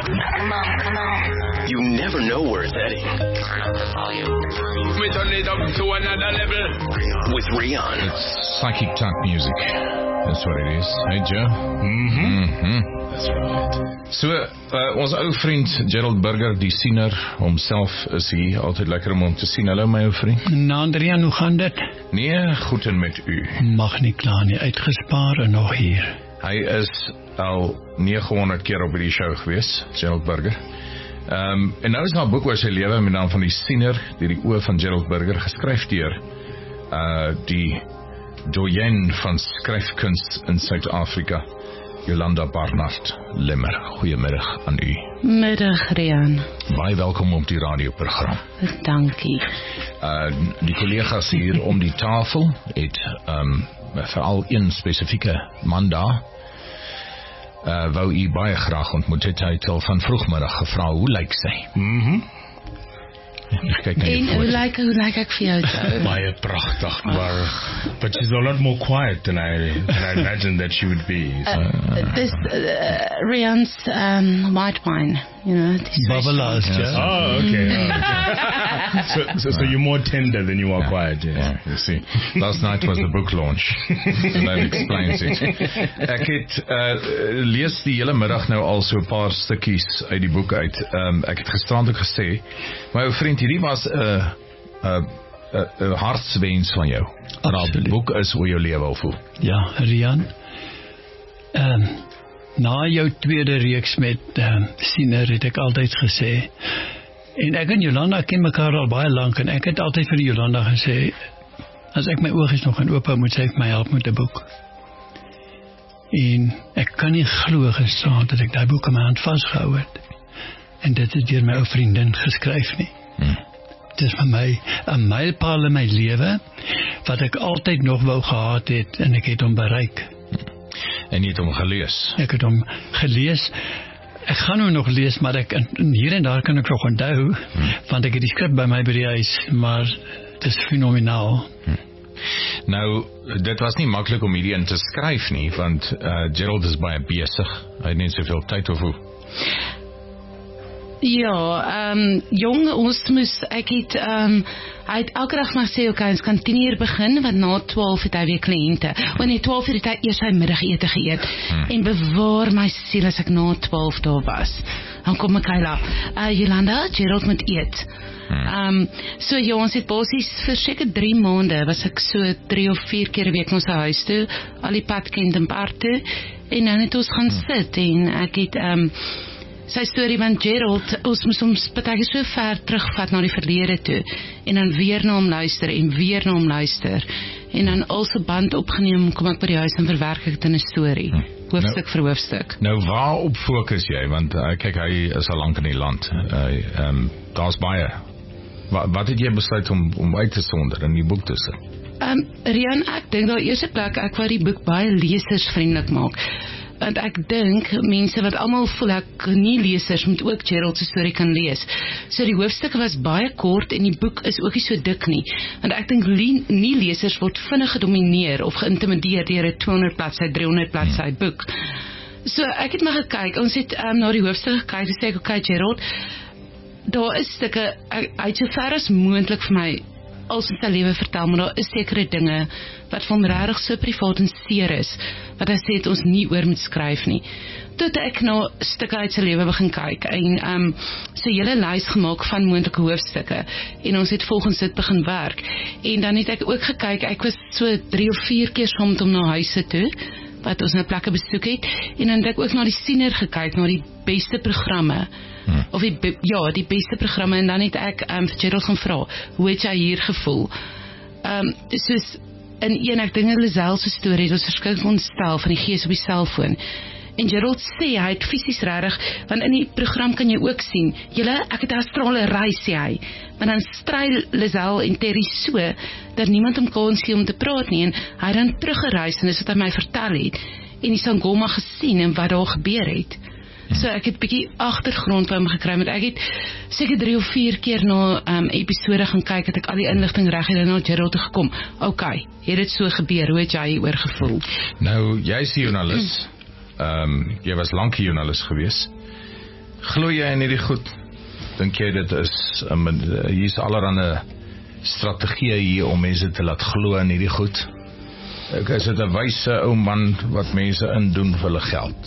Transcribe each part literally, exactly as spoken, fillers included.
Come on, come on. You never know where it's heading. Turn up the volume. We turn it up to another level. With Rian. It's psychic type music. That's what it is. Hey, Joe? Mm-hmm. Mm-hmm. That's right. So, uh, ons ou vriend Gerald Burger, die siener, homself is hier. Altyd lekker om hom te sien. Hallo my ou vriend. Nou, Adrian, hoe gaan dit? Nee, goed en met u. Mag nie klaar nie, uitgespaar en nog hier. Hy is al negenhonderd keer op die show gewees, Gerald Burger. Um, en nou is daar 'n boek oor sy lewe met die naam van die siener, deur die oë van Gerald Burger, geskryf deur uh, die doyen van skryfkuns in Suid-Afrika, Jolanda Barnard Limmer. Goeiemiddag aan u. Middag, Rian. Baie welkom op die radioprogram. Dankie. Uh, die collega's hier om die tafel het um, veral een spesifieke man daar, uh, wou u baie graag ontmoet het. Hy het al van vroegmiddag gevra, hoe lyk sy? Mhm. Kijk na En die hoe foto. lyk hoe lyk ek vir jou? Baie prachtig, maar but she's a lot more quiet than I than I imagined that she would be. So. Uh, this uh, Rian's um, white wine, you know. Babbelaars, Yes. ja. Oh, okay. Oh. so, so, so you're more tender than you are Yeah. quiet. Yeah. Yeah, you see. Last night was the book launch. So that explains it. Ek het uh, lees die hele middag nou al so 'n paar stukkies uit die boek uit. Um, ek het gisterand ook gesê, my ou vriend, hierdie was 'n uh, 'n uh, 'n uh, hartswens van jou. Dat die boek is hoe jou lewe wil voel. Ja, Rian. Um, na jou tweede reeks met um, siener het ek altyd gesê, en ek en Jolanda ken mekaar al baie lank, en ek het altyd vir Jolanda gesê, as ek my oë nog gaan oop hou, moet sy my help met 'n boek. En ek kan nie glo gisterand dat ek daai boek in my hand vasgehou het. En dit is deur my ou vriendin geskryf nie. Hmm. Dit is vir my 'n mylpaal in my lewe wat ek altyd nog wou gehad het, en ek het hom bereik. En jy het hom gelees. Ek het hom gelees. Ek gaan hom nog lees, maar ek hier en daar kan ek nog onthou, hmm. want ek het die skrip by my by die huis, maar dit is fenomenaal. Hmm. Nou, dit was nie maklik om hierdie in te skryf nie, want uh, Gerald is baie besig. Hy het nie soveel tyd of hoe. Ja, ehm um, jong, ons moes, ek het ehm um, hy het elke dag maar sê, okay, ons kan tien uur begin, want na twaalf het hy weer kliënte. Want net twaalf uur het hy eers sy middagete geëet. Hmm. En bewaar my siel as ek na twaalf daar was. Dan kom Michaela, uh, Jolanda, Gerald moet eet. Ehm um, so ja, ons het basies vir seker drie maande was ek so drie of vier keer 'n week na sy huis toe, al die pad Kent en Park toe, en dan het ons gaan sit, en ek het ehm um, sy storie van Gerald, ons moes ons partykeer so ver terugvat na die verlede toe, en dan weer na hom luister, en weer na hom luister, en dan al sy band opgeneem, kom ek by die huis en verwerk ek dit in 'n storie, hoofstuk nou, vir hoofstuk. Nou, waarop fokus jy? Want uh, kyk, hy is al lank in die land. Uh, um, Daar's baie. Wat, wat het jy besluit om, om uit te sonder in die boek te sit? Um, Rian, ek dink daar eerste plek, ek wou die boek baie lesersvriendelik maak. Want ek dink, mense wat almal voel ek nie lesers, moet ook Gerald se storie kan lees. So die hoofstukke was baie kort, en die boek is ook nie so dik nie. Want ek dink, nie lesers word vinnig gedomineer, of geïntimideer deur 'n tweehonderd bladsy, driehonderd bladsy boek. So ek het maar gekyk, ons het um, na die hoofstukke gekyk, en sê ek, okay Gerald, daar is stukke, hy het so ver as moontlik vir my al sy lewe vertel, maar daar is sekere dinge wat van regtig so privaat en seer is, wat hy sê het ons nie oor moet skryf nie. Toe ek na stukke uit sy lewe begin kyk, en um, so hele lys gemaak van moontlike hoofstukke, en ons het volgens dit begin werk, en dan het ek ook gekyk, ek was so drie of vier keer saam met hom na huise toe, wat ons nou plekke besoek het, en dan het ek ook na die siener gekyk, na die beste programme, hmm. of die, ja, die beste programme, en dan het ek um, vir Gerald gaan vra, hoe het jy hier gevoel? Um, soos, in een, ek dink Lizelle se storie, het ons verskrik ontstel van die gees op die selfoon, en Gerald sê, hy het fisies regtig, want in die program kan jy ook sien, julle, ek het 'n astrale reis, sê hy, maar dan stry Lizelle en Terry so, dat niemand hom kans gee om te praat nie, en hy dan teruggereis, en dis wat hy my vertel het, en die Sangoma gesien, en wat daar gebeur het. So ek het bietjie agtergrond by hom gekry, want ek het seker drie of vier keer na um, episode gaan kyk, het ek al die inligting reg het en na Gerald toe gekom. Okay, het dit so gebeur, hoe het jy oor gevoel? Nou, jy is die joernalis, um, jy was lank die joernalis gewees. Glo jy in hierdie goed? Dink jy dit is, um, hier is allerhande strategieë hier om mense te laat glo in hierdie goed? Ek is dit 'n wyse ou man wat mense indoen vir hulle geld.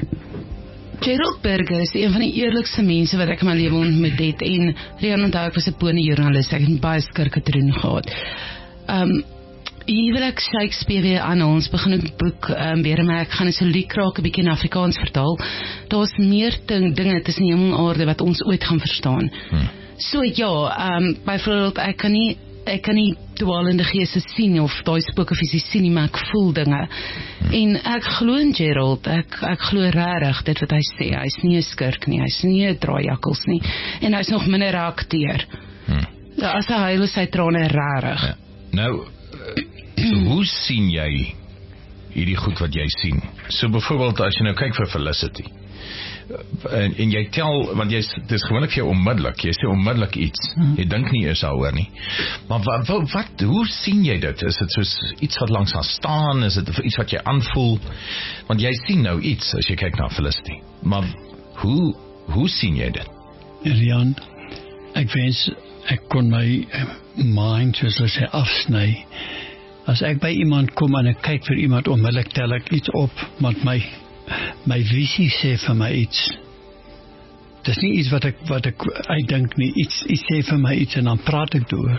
Gerald Burger is een van die eerlikste mense wat ek in my lewe ontmoet het, en Rian onthou ek was 'n pony-joernalis, ek het baie skurke te doen gehad. Um, hier wil ek Shakespeare weer aanhaal, ons begin ook die boek um, weer, maar ek gaan dit so liek raak 'n bietjie in Afrikaans vertaal. Daar's meer ding, dinge tussen hemel en aarde wat ons ooit gaan verstaan. Hmm. So ja, um, byvoorbeeld ek kan nie ek kan nie dwalende geeste sien of daai spooke fisies sien nie, maar ek voel dinge. Hmm. En ek glo in Gerald, ek ek glo regtig dit wat hy sê. Hy's nie 'n skurk nie, hy's nie 'n draaijakkels nie, en hy's nog minder 'n akteur. Hmm. Ja, as hy huil sy trane regtig. Ja. Nou, so hoe sien jy hierdie goed wat jy sien? So byvoorbeeld as jy nou kyk vir Felicity, en, en jy tel, want jy, dit is gewoonlik vir jou onmiddellik, jy sê onmiddellik iets, hmm. jy dink nie eers daaroor nie, maar wat, wat, wat, hoe sien jy dit? Is dit soos iets wat langs haar staan, is dit iets wat jy aanvoel, want jy sien nou iets as jy kyk na Felicity, maar hoe, hoe sien jy dit? Rian, ek wens ek kon my mind, soos hulle sê, afsny. As ek by iemand kom en ek kyk vir iemand, onmiddellik tel ek iets op, want my my visie sê vir my iets. Dis nie iets wat ek wat ek uitdink nie, iets iets sê vir my iets en dan praat ek door.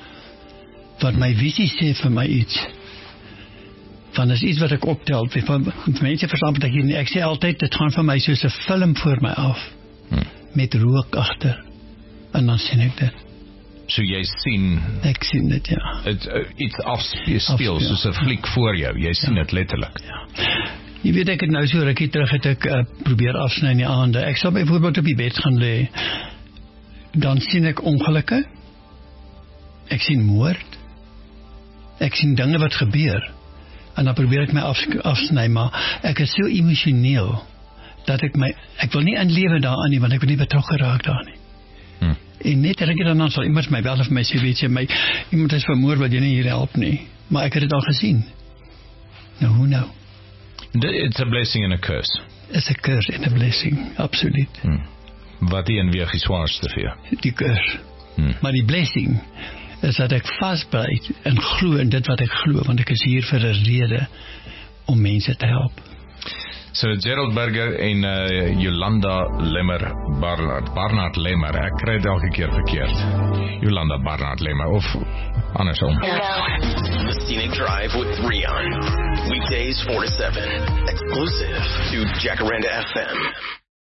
Wat my visie sê vir my iets. Van is iets wat ek optel. Van mense verstaan wat ek hier nie. Ek sê altyd dit gaan vir my soos 'n film voor my af. Hmm. Met rook agter. En dan sien ek dit. So jy sien ek sien dit, ja. Het, uh, iets afspeel soos 'n fliek voor jou. Jy sien dit ja. letterlik. Ja. Jy weet ek het nou so rukkie terug het ek uh, probeer afsny in die aande. Ek sal byvoorbeeld op die bed gaan lê. Dan sien ek ongelukke. Ek sien moord. Ek sien dinge wat gebeur. En dan probeer ek my af, afsny, maar ek is so emosioneel dat ek my ek wil nie inlewe daaraan nie, want ek wil nie betrokke raak daar nie. Hmm. En net rukkie dan sal iemand my bel of my sê, weet jy, my iemand is vermoor wat jy nie hier help nie. Maar ek het dit al gesien. Nou, hoe nou? It's a blessing and a curse. It's a curse and a blessing, absoluut. Hmm. Wat die en weer die zwaarste vir jou? Die curse. Hmm. Maar die blessing is dat ek vastbyt en glo in dit wat ek glo, want ek is hier vir 'n rede om mense te help. So Gerald Burger en uh, Jolanda Lemmer Barnard, Barnard Lemmer, ek kry dit elke keer verkeerd. Jolanda Barnard Lemmer, of andersom. The Scenic Drive with Rian. Weekdays four to seven. Exclusive to Jacaranda F M.